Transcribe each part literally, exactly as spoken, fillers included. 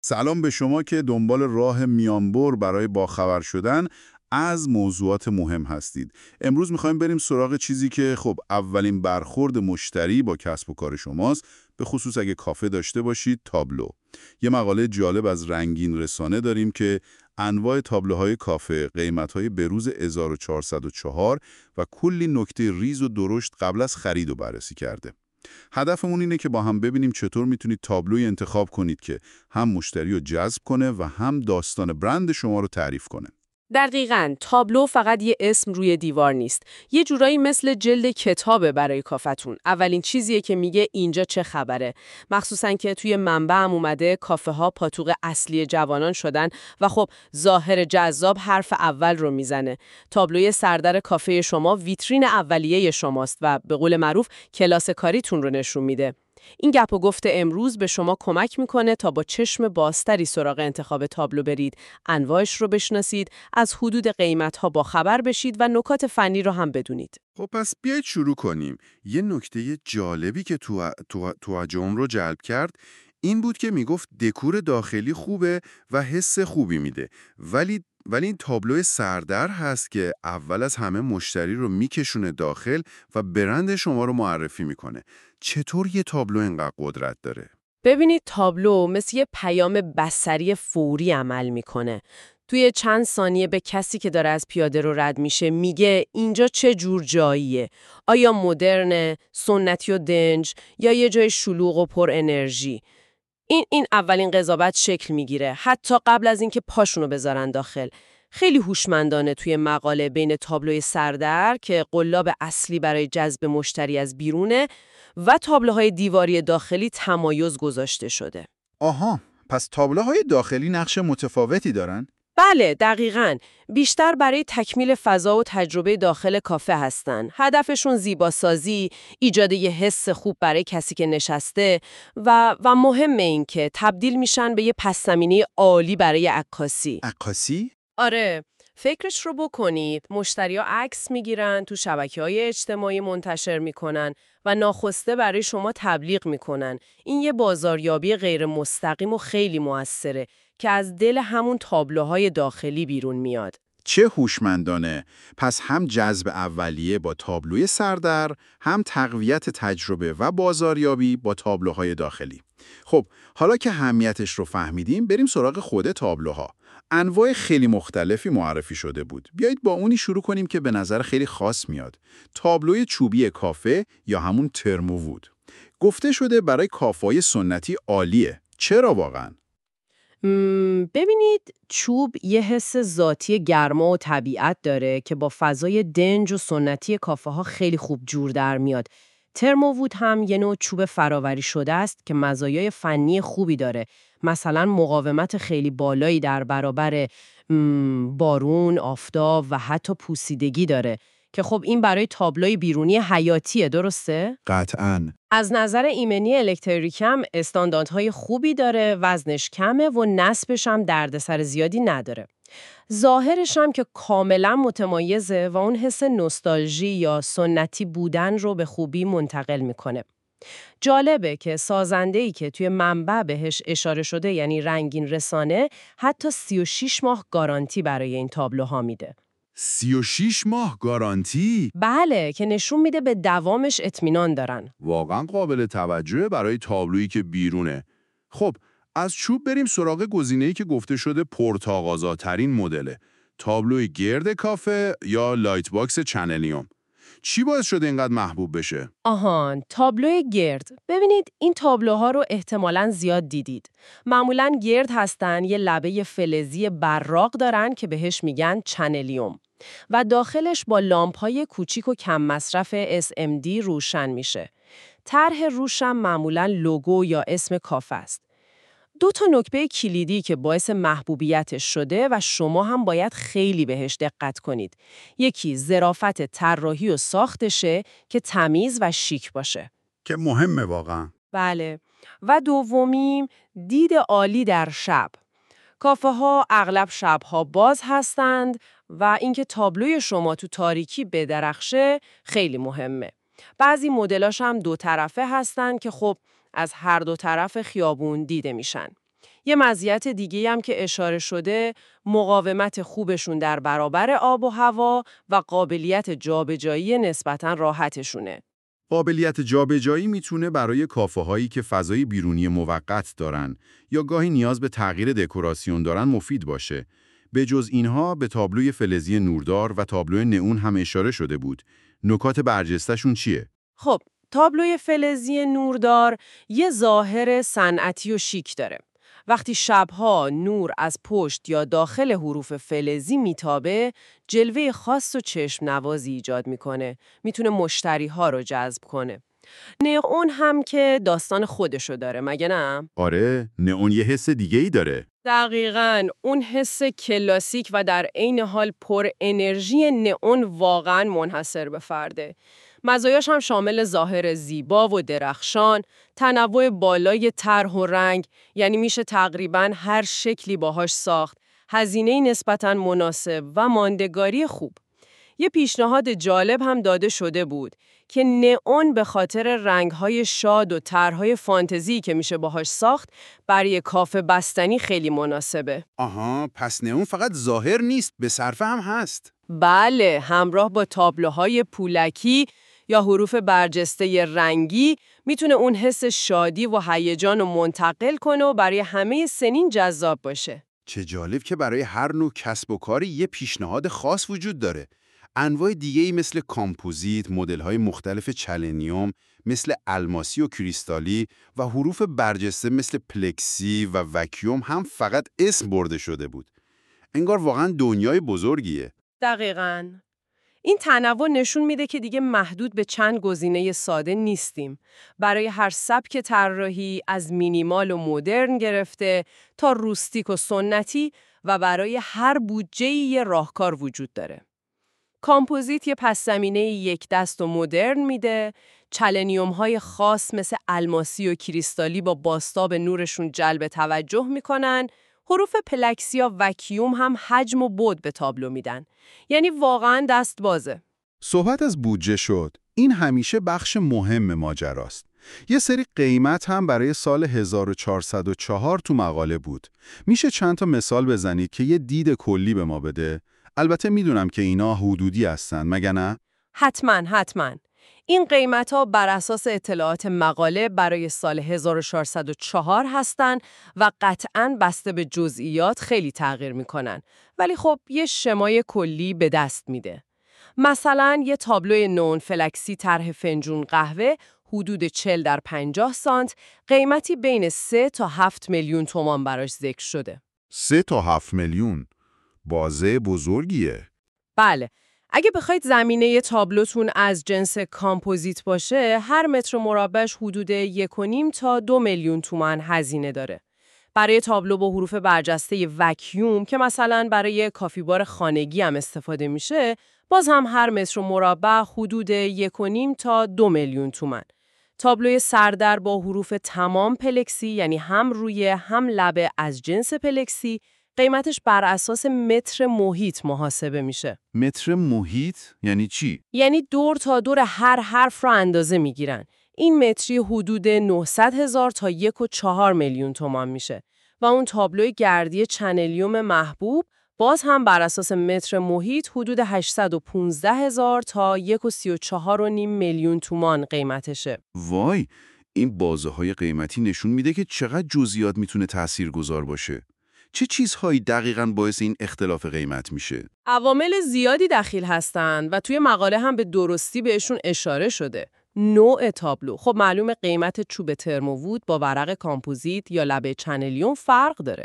سلام به شما که دنبال راه میانبر برای باخبر شدن از موضوعات مهم هستید. امروز میخوایم بریم سراغ چیزی که خب اولین برخورد مشتری با کسب و کار شماست، به خصوص اگه کافه داشته باشید، تابلو. یه مقاله جالب از رنگین رسانه داریم که انواع تابلوهای کافه، قیمت‌های بروز هزار و چهارصد و چهار و کلی نکته ریز و درشت قبل از خرید رو بررسی کرده. هدفمون اینه که با هم ببینیم چطور میتونید تابلوی انتخاب کنید که هم مشتری رو جذب کنه و هم داستان برند شما رو تعریف کنه. دقیقاً، تابلو فقط یه اسم روی دیوار نیست. یه جورایی مثل جلد کتابه برای کافتون. اولین چیزیه که میگه اینجا چه خبره. مخصوصاً که توی منبع هم اومده کافه ها پاتوق اصلی جوانان شدن و خب ظاهر جذاب حرف اول رو میزنه. تابلوی سردر کافه شما ویترین اولیه شماست و به قول معروف کلاس کاریتون رو نشون میده. این گپ و گفت امروز به شما کمک میکنه تا با چشم بازتری سراغ انتخاب تابلو برید، انواعش رو بشناسید، از حدود قیمت‌ها با خبر بشید و نکات فنی رو هم بدونید. خب پس بیایید شروع کنیم. یه نکته جالبی که تو تو توجهم رو جلب کرد این بود که میگفت دکور داخلی خوبه و حس خوبی میده، ولی ولی این تابلو سردر هست که اول از همه مشتری رو میکشونه داخل و برند شما رو معرفی میکنه. چطور یه تابلو اینقدر قدرت داره؟ ببینید تابلو مثل یه پیام بصری فوری عمل میکنه. توی چند ثانیه به کسی که داره از پیاده رو رد میشه میگه اینجا چه جور جاییه؟ آیا مدرنه، سنتی و دنج یا یه جای شلوغ و پر انرژی؟ این این اولین قضاوت شکل میگیره، حتی قبل از اینکه پاشونو بذارن داخل. خیلی هوشمندانه توی مقاله بین تابلوی سردر که قلاب اصلی برای جذب مشتری از بیرونه و تابلوهای دیواری داخلی تمایز گذاشته شده. آها، پس تابلوهای داخلی نقش متفاوتی دارن؟ بله، دقیقاً. بیشتر برای تکمیل فضا و تجربه داخل کافه هستن. هدفشون زیباسازی، ایجاد یه حس خوب برای کسی که نشسته و و مهم این که تبدیل میشن به یه پس‌زمینه عالی برای عکاسی. عکاسی؟ آره، فکرش رو بکنید. مشتری‌ها عکس میگیرن، تو شبکه‌های اجتماعی منتشر میکنن و ناخواسته برای شما تبلیغ میکنن. این یه بازاریابی غیر مستقیم و خیلی موثره که از دل همون تابلوهای داخلی بیرون میاد. چه هوشمندانه. پس هم جذب اولیه با تابلوی سردر، هم تقویت تجربه و بازاریابی با تابلوهای داخلی. خب، حالا که اهمیتش رو فهمیدیم، بریم سراغ خود تابلوها. انواع خیلی مختلفی معرفی شده بود. بیایید با اونی شروع کنیم که به نظر خیلی خاص میاد. تابلوی چوبی کافه یا همون ترمووود. گفته شده برای کافه‌های سنتی عالیه. چرا واقعاً؟ ببینید چوب یه حس ذاتی گرما و طبیعت داره که با فضای دنج و سنتی کافه ها خیلی خوب جور در میاد. ترمووود هم یه نوع چوب فراوری شده است که مزایای فنی خوبی داره. مثلا مقاومت خیلی بالایی در برابر م، بارون، آفتاب و حتی پوسیدگی داره که خب این برای تابلوی بیرونی حیاتیه، درسته؟ قطعاً. از نظر ایمنی الکتریکم استانداردهای خوبی داره، وزنش کمه و نصبش هم دردسر زیادی نداره. ظاهرش هم که کاملا متمایزه و اون حس نوستالژی یا سنتی بودن رو به خوبی منتقل میکنه. جالبه که سازنده‌ای که توی منبع بهش اشاره شده یعنی رنگین رسانه حتی سی و شش ماه گارانتی برای این تابلوها میده. سی و شش ماه گارانتی؟ بله، که نشون میده به دوامش اطمینان دارن. واقعا قابل توجهه برای تابلویی که بیرونه. خب، از چوب بریم سراغ گزینه‌ای که گفته شده پرتقاضاترین مدله. تابلوی گرد کافه یا لایت باکس چنلیوم. چی باعث شده اینقدر محبوب بشه؟ آهان، تابلوی گرد. ببینید این تابلوها رو احتمالاً زیاد دیدید. معمولاً گرد هستن، یه لبه فلزی براق دارن که بهش میگن چنلیوم و داخلش با لامپ‌های کوچیک و کم مصرف اس ام دی روشن میشه. طرح روش هم معمولاً لوگو یا اسم کافه است. دو تا نکته کلیدی که باعث محبوبیتش شده و شما هم باید خیلی بهش دقت کنید. یکی ظرافت طراحی و ساختشه که تمیز و شیک باشه. که مهمه واقعاً. بله. و دومیم دید عالی در شب. کافه ها اغلب شبها باز هستند و اینکه تابلوی شما تو تاریکی بدرخشه خیلی مهمه. بعضی مدلاش هم دو طرفه هستن که خب از هر دو طرف خیابون دیده میشن. یه مزیت دیگه هم که اشاره شده مقاومت خوبشون در برابر آب و هوا و قابلیت جابجایی نسبتاً راحتشونه. قابلیت جابجایی میتونه برای کافه‌هایی که فضای بیرونی موقت دارن یا گاهی نیاز به تغییر دکوراسیون دارن مفید باشه. به جز اینها به تابلوی فلزی نوردار و تابلوی نئون هم اشاره شده بود. نکات برجسته‌شون چیه؟ خب، تابلوی فلزی نوردار یه ظاهر صنعتی و شیک داره. وقتی شبها نور از پشت یا داخل حروف فلزی میتابه، جلوه خاص و چشم نوازی ایجاد میکنه. میتونه مشتری ها رو جذب کنه. نئون هم که داستان خودشو داره، مگه نه؟ آره، نئون یه حس دیگه‌ای داره. دقیقاً، اون حس کلاسیک و در عین حال پر انرژی نئون واقعاً منحصر به فرده. مزایاش هم شامل ظاهر زیبا و درخشان، تنوع بالای طرح و رنگ، یعنی میشه تقریباً هر شکلی باهاش ساخت، هزینه نسبتاً مناسب و ماندگاری خوب. یه پیشنهاد جالب هم داده شده بود که نئون به خاطر رنگ‌های شاد و طرح‌های فانتزی که میشه باهاش ساخت برای کافه بستنی خیلی مناسبه. آها، پس نئون فقط ظاهر نیست، به صرفه هم هست. بله، همراه با تابلوهای پولکی یا حروف برجسته رنگی میتونه اون حس شادی و هیجان رو منتقل کنه و برای همه سنین جذاب باشه. چه جالب که برای هر نوع کسب و کاری یه پیشنهاد خاص وجود داره. انواع دیگه‌ای مثل کامپوزیت، مدل‌های مختلف چلنیوم مثل الماسی و کریستالی و حروف برجسته مثل پلکسی و وکیوم هم فقط اسم برده شده بود. انگار واقعا دنیای بزرگیه. دقیقاً. این تنوع نشون میده که دیگه محدود به چند گزینه ساده نیستیم. برای هر سبک طراحی از مینیمال و مدرن گرفته تا روستیک و سنتی و برای هر بودجه‌ای یه راهکار وجود داره. کامپوزیت یه پس‌زمینه یک دست و مدرن میده، چلنیوم‌های خاص مثل الماسی و کریستالی با بازتاب نورشون جلب توجه میکنن، حروف پلکسی یا وکیوم هم حجم و بعد به تابلو میدن. یعنی واقعاً دست بازه. صحبت از بودجه شد. این همیشه بخش مهم ماجراست. یه سری قیمت هم برای سال هزار و چهارصد و چهار تو مقاله بود. میشه چند تا مثال بزنید که یه دید کلی به ما بده؟ البته میدونم که اینا حدودی هستن، مگه نه؟ حتماً حتماً. این قیمت‌ها بر اساس اطلاعات مقاله برای سال هزار و چهارصد و چهار هستن و قطعاً بسته به جزئیات خیلی تغییر میکنن. ولی خب یه شمای کلی به دست میده. مثلا یه تابلوی نون فلکسی طرح فنجون قهوه حدود چهل در پنجاه سانت، قیمتی بین سه تا هفت میلیون تومان براش ذکر شده. سه تا هفت میلیون. بازه بزرگیه. بله. اگه بخواید زمینه تابلوتون از جنس کامپوزیت باشه، هر متر مربعش حدود یک و نیم تا دو میلیون تومان هزینه داره. برای تابلو با حروف برجسته وکیوم که مثلا برای کافی بار خانگی هم استفاده میشه، باز هم هر متر مربع حدود یک و نیم تا دو میلیون تومان. تابلوی سردر با حروف تمام پلکسی، یعنی هم روی هم لبه از جنس پلکسی، قیمتش بر اساس متر محیط محاسبه میشه. متر محیط یعنی چی؟ یعنی دور تا دور هر حرف رو اندازه میگیرن. این متری حدود نهصد هزار تا یک و چهار میلیون تومان میشه و اون تابلوی گردی چنلیوم محبوب باز هم بر اساس متر محیط حدود هشتصد و پانزده هزار تا یک و سی و چهار و نیم میلیون تومان قیمتشه. وای، این بازه های قیمتی نشون میده که چقدر جزئیات میتونه تاثیرگذار باشه. چه چیزهایی دقیقاً باعث این اختلاف قیمت میشه؟ عوامل زیادی دخیل هستند و توی مقاله هم به درستی بهشون اشاره شده. نوع تابلو. خب معلومه قیمت چوب ترمووود با ورق کامپوزیت یا لبه چنلیون فرق داره.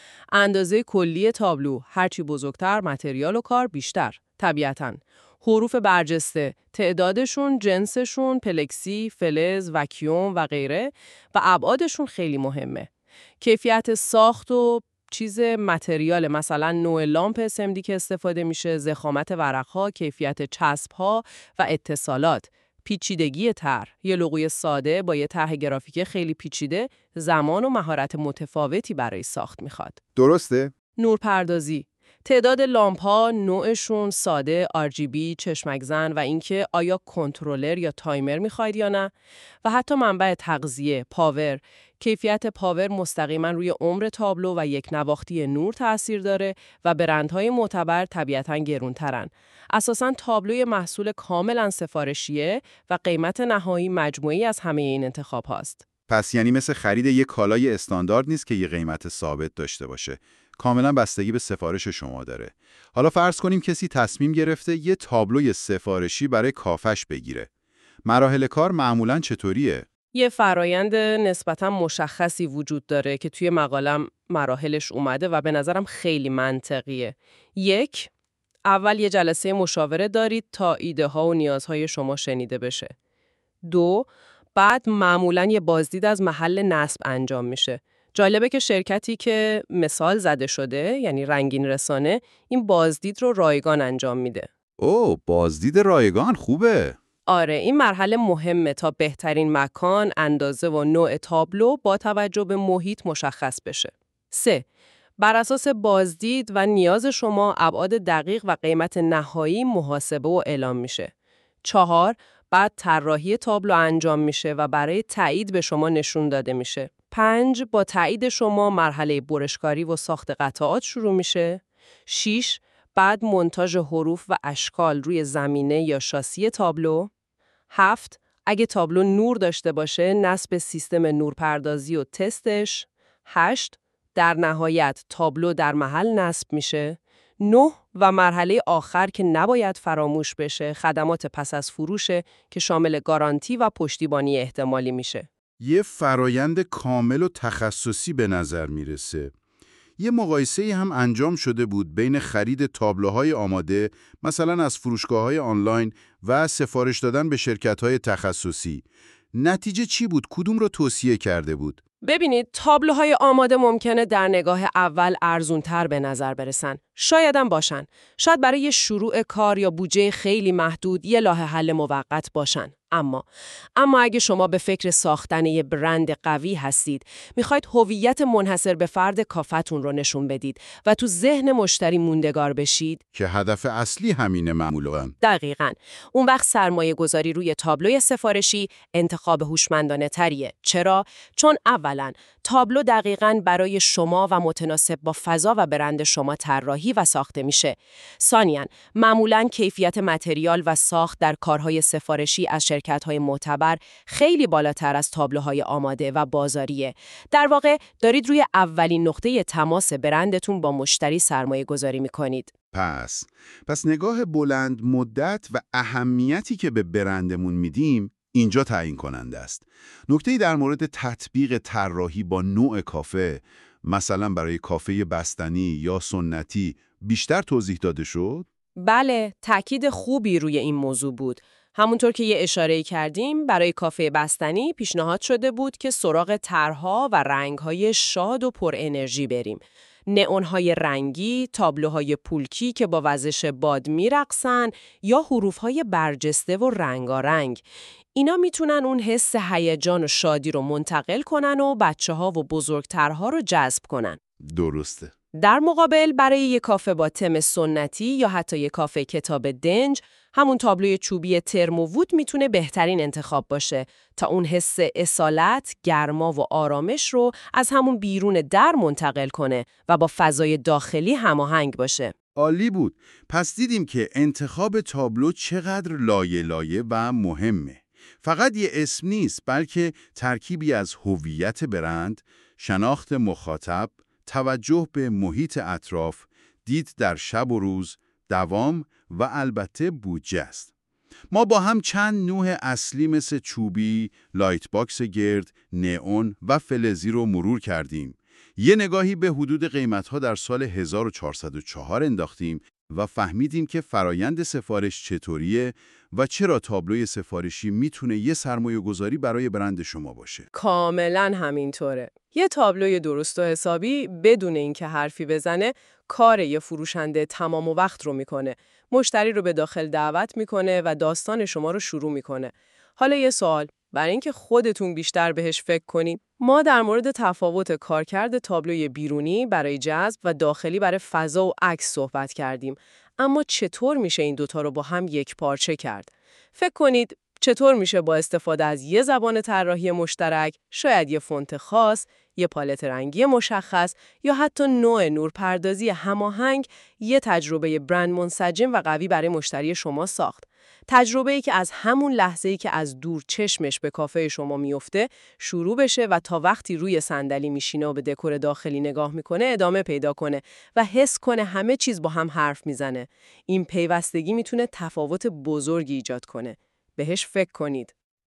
اندازه کلی تابلو، هرچی بزرگتر متریال و کار بیشتر. طبیعتاً. حروف برجسته، تعدادشون، جنسشون، پلکسی، فلز، وکیوم و غیره و ابعادشون خیلی مهمه. کیفیت ساخت و چیز متریال، مثلا نوع لامپ اس ام دی که استفاده میشه، ضخامت ورقها، کیفیت چسبها و اتصالات، پیچیدگی طرح. یه لوگوی ساده با یه طرح گرافیک خیلی پیچیده زمان و مهارت متفاوتی برای ساخت میخواد. درسته؟ نورپردازی، تعداد لامپ‌ها، نوعشون، ساده، آر جی بی، چشمک زن و اینکه آیا کنترلر یا تایمر میخواید یا نه، و حتی منبع تغذیه، پاور. کیفیت پاور مستقیما روی عمر تابلو و یک نواختی نور تأثیر داره و برندهای معتبر طبیعتاً گرونترن. اساساً تابلوی محصول کاملاً سفارشیه و قیمت نهایی مجموعی از همه این انتخاب هاست. پس یعنی مثل خرید یک کالای استاندارد نیست که یه قیمت ثابت داشته باشه. کاملا بستگی به سفارش شما داره. حالا فرض کنیم کسی تصمیم گرفته یه تابلوی سفارشی برای کافش بگیره. مراحل کار معمولاً چطوریه؟ یه فرایند نسبتاً مشخصی وجود داره که توی مقالم مراحلش اومده و به نظرم خیلی منطقیه. یک، اول یه جلسه مشاوره دارید تا ایده ها و نیازهای شما شنیده بشه. دو، بعد معمولاً یه بازدید از محل نصب انجام میشه. جالبه که شرکتی که مثال زده شده، یعنی رنگین رسانه، این بازدید رو رایگان انجام میده. اوه، بازدید رایگان خوبه. آره، این مرحله مهمه تا بهترین مکان، اندازه و نوع تابلو با توجه به محیط مشخص بشه. سه، بر اساس بازدید و نیاز شما ابعاد دقیق و قیمت نهایی محاسبه و اعلام میشه. چهار، بعد طراحی تابلو انجام میشه و برای تایید به شما نشون داده میشه. پنج، با تایید شما مرحله برشکاری و ساخت قطعات شروع میشه. شش، بعد مونتاژ حروف و اشکال روی زمینه یا شاسی تابلو. هفت، اگه تابلو نور داشته باشه نصب سیستم نورپردازی و تستش. هشت، در نهایت تابلو در محل نصب میشه. نه و مرحله آخر که نباید فراموش بشه خدمات پس از فروشه که شامل گارانتی و پشتیبانی احتمالی میشه. یه فرایند کامل و تخصصی به نظر میرسه. یه مقایسه‌ای هم انجام شده بود بین خرید تابلوهای آماده، مثلا از فروشگاه‌های آنلاین، و سفارش دادن به شرکت‌های تخصصی. نتیجه چی بود؟ کدوم رو توصیه کرده بود؟ ببینید، تابلوهای آماده ممکنه در نگاه اول ارزونتر به نظر برسن. شایدم باشن. شاید برای شروع کار یا بودجه خیلی محدود یه راه حل موقت باشن. اما اما اگه شما به فکر ساختن یه برند قوی هستید، میخواید هویت منحصر به فرد کافتون رو نشون بدید و تو ذهن مشتری موندگار بشید، که هدف اصلی همینه معمولاً. دقیقاً. اون وقت سرمایه گذاری روی تابلوی سفارشی انتخاب هوشمندانه تریه. چرا؟ چون اولاً تابلو دقیقاً برای شما و متناسب با فضا و برند شما طراحی و ساخته میشه. ثانیاً، معمولاً کیفیت متریال و ساخت در کارهای سفارشی از شرکت‌های معتبر خیلی بالاتر از تابلوهای آماده و بازاریه. در واقع دارید روی اولین نقطه تماس برندتون با مشتری سرمایه گذاری میکنید. پس پس نگاه بلند مدت و اهمیتی که به برندمون میدیم اینجا تعیین کننده است. نکته‌ای در مورد تطبیق طراحی با نوع کافه، مثلا برای کافه بستنی یا سنتی، بیشتر توضیح داده شد؟ بله، تأکید خوبی روی این موضوع بود. همونطور که یه اشاره کردیم، برای کافه بستنی پیشنهاد شده بود که سراغ طرح‌ها و رنگ‌های شاد و پر انرژی بریم. نئون‌های رنگی، تابلوهای پولکی که با وزش باد میرقصن یا حروف‌های برجسته و رنگارنگ. اینا میتونن اون حس هیجان و شادی رو منتقل کنن و بچه‌ها و بزرگترها رو جذب کنن. درسته. در مقابل برای یک کافه با تم سنتی یا حتی یک کافه کتاب دنج، همون تابلوی چوبی ترمووود میتونه بهترین انتخاب باشه تا اون حس اصالت، گرما و آرامش رو از همون بیرون در منتقل کنه و با فضای داخلی هماهنگ باشه. عالی بود. پس دیدیم که انتخاب تابلو چقدر لایه لایه و مهمه. فقط یه اسم نیست، بلکه ترکیبی از هویت برند، شناخت مخاطب، توجه به محیط اطراف، دید در شب و روز، دوام و البته بودجه است. ما با هم چند نوع اصلی مثل چوبی، لایت باکس گرد، نئون و فلزی رو مرور کردیم. یه نگاهی به حدود قیمت‌ها در سال هزار و چهارصد و چهار انداختیم و فهمیدیم که فرایند سفارش چطوریه و چرا تابلوی سفارشی میتونه یه سرمایه گذاری برای برند شما باشه. کاملا همینطوره. یه تابلوی درست و حسابی بدون اینکه حرفی بزنه کار یه فروشنده تمام و وقت رو میکنه. مشتری رو به داخل دعوت میکنه و داستان شما رو شروع میکنه. حالا یه سوال، برای اینکه خودتون بیشتر بهش فکر کنید، ما در مورد تفاوت کارکرد تابلوی بیرونی برای جذب و داخلی برای فضا و عکس صحبت کردیم. اما چطور میشه این دوتا رو با هم یک پارچه کرد؟ فکر کنید چطور میشه با استفاده از یه زبان طراحی مشترک، شاید یه فونت خاص، یه پالت رنگی مشخص یا حتی نوع نورپردازی هماهنگ، یه تجربه برند منسجم و قوی برای مشتری شما ساخت. تجربه‌ای که از همون لحظه‌ای که از دور چشمش به کافه شما میفته شروع بشه و تا وقتی روی صندلی میشینه و به دکور داخلی نگاه میکنه ادامه پیدا کنه و حس کنه همه چیز با هم حرف میزنه. این پیوستگی میتونه تفاوت بزرگی ایجاد کنه. بهش فکر کنید.